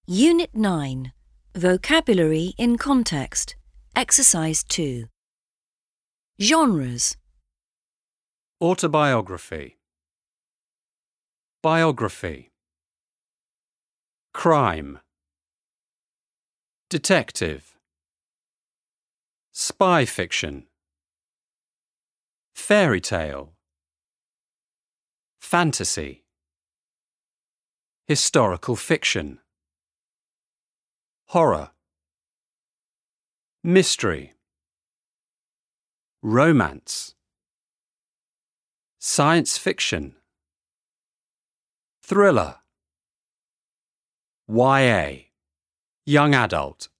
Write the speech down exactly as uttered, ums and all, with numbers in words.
Unit nine. Vocabulary in Context. Exercise two. Genres. Autobiography. Biography. Crime. Detective. Spy fiction. Fairy tale. Fantasy. Historical fiction. Horror. Mystery. Romance. Science fiction. Thriller. Y A. Young adult.